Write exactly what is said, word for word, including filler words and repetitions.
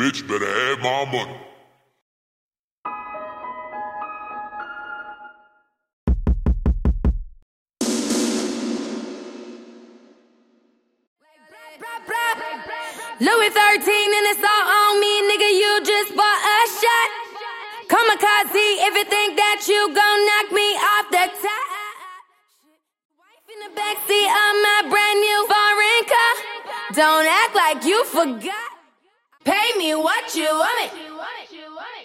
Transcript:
Bitch better have my money. Louis thirteen and it's all on me, nigga, you just bought a shot. Kamikaze if you think that you gon' knock me off the top. Wife in the backseat of my brand new foreign car. Don't act like you forgot. Pay me what you want it.